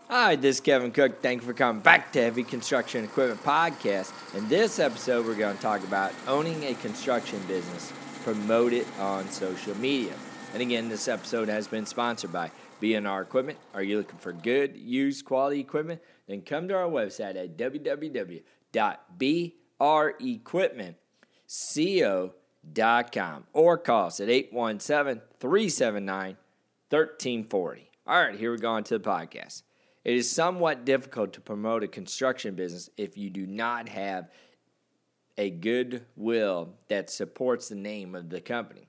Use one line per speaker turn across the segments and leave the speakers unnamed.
Hi, this is Kevin Cook. Thank you for coming back to Heavy Construction Equipment Podcast. In this episode, we're going to talk about owning a construction business, promote it on social media. And again, this episode has been sponsored by B&R Equipment. Are you looking for good, used, quality equipment? Then come to our website at www.brequipmentco.com or call us at 817-379-1340. All right, here we go on to the podcast. It is somewhat difficult to promote a construction business if you do not have a goodwill that supports the name of the company.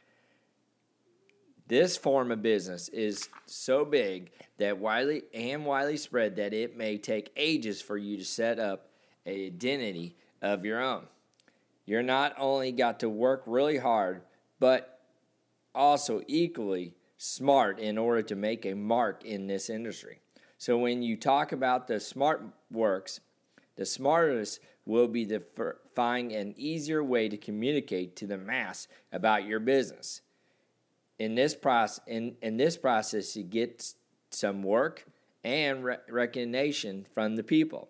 This form of business is so big that widely spread that it may take ages for you to set up an identity of your own. You're not only got to work really hard, but also equally smart in order to make a mark in this industry. So when you talk about the smart works, the smartest will be to find an easier way to communicate to the mass about your business. In this process, you get some work and recognition from the people.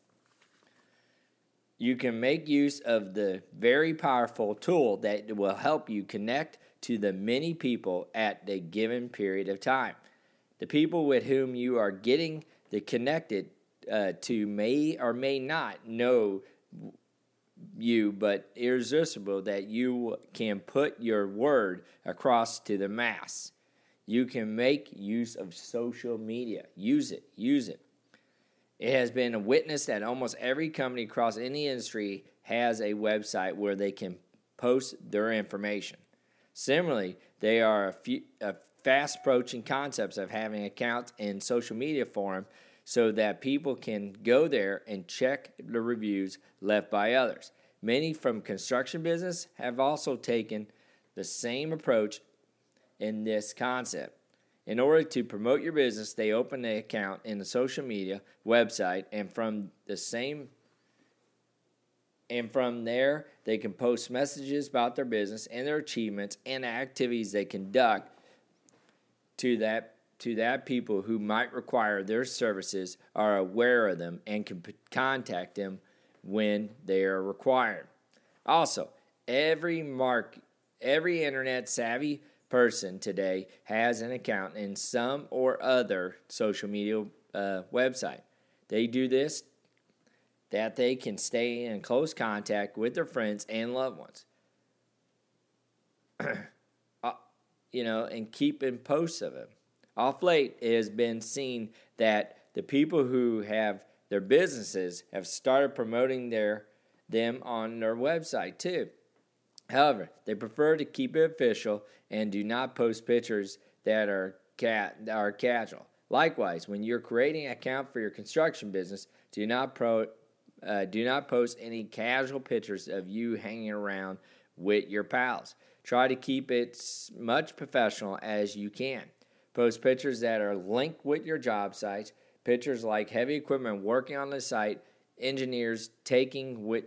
You can make use of the very powerful tool that will help you connect to the many people at a given period of time. The people with whom you are getting connected to may or may not know you, but irresistible that you can put your word across to the mass. You can make use of social media. Use it. It has been witnessed that almost every company across any industry has a website where they can post their information. Similarly, they are fast approaching concepts of having accounts in social media forum so that people can go there and check the reviews left by others. Many from construction business have also taken the same approach in this concept. In order to promote your business, they open an account in the social media website, and from there they can post messages about their business and their achievements and activities they conduct to that people who might require their services are aware of them and can contact them when they are required. Also, every internet savvy person today has an account in some or other social media website. They do this that they can stay in close contact with their friends and loved ones. And keep in posts of it. Off late, it has been seen that the people who have their businesses have started promoting them on their website too. However, they prefer to keep it official and do not post pictures that are casual. Likewise, when you're creating an account for your construction business, do not post any casual pictures of you hanging around with your pals. Try to keep it as much professional as you can. Post pictures that are linked with your job sites, pictures like heavy equipment working on the site, engineers talking with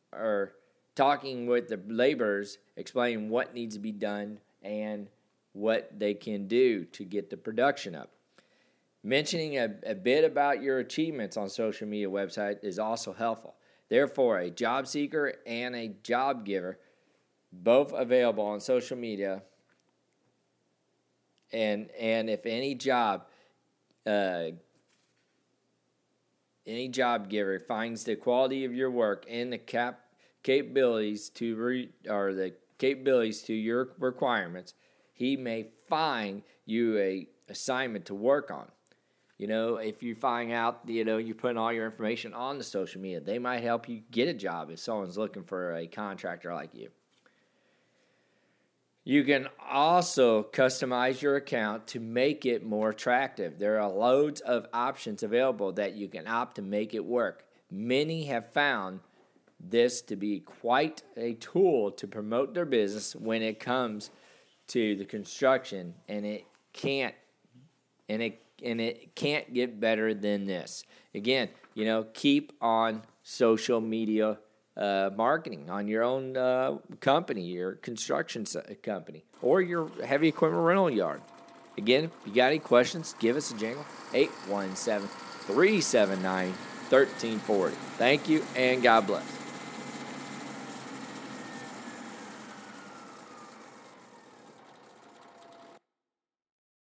the laborers, explaining what needs to be done and what they can do to get the production up. Mentioning a bit about your achievements on social media website is also helpful. Therefore, a job seeker and a job giver, both available on social media, and if any job giver finds the quality of your work and the capabilities to your requirements, he may find you a assignment to work on. If you find out, you're putting all your information on the social media, they might help you get a job if someone's looking for a contractor like you. You can also customize your account to make it more attractive. There are loads of options available that you can opt to make it work. Many have found this to be quite a tool to promote their business when it comes to the construction, and it can't get better than this. Again, keep on social media marketing on your own company, your construction company, or your heavy equipment rental yard. Again, if you got any questions, give us a jingle, 817-379-1340. Thank you, and God bless.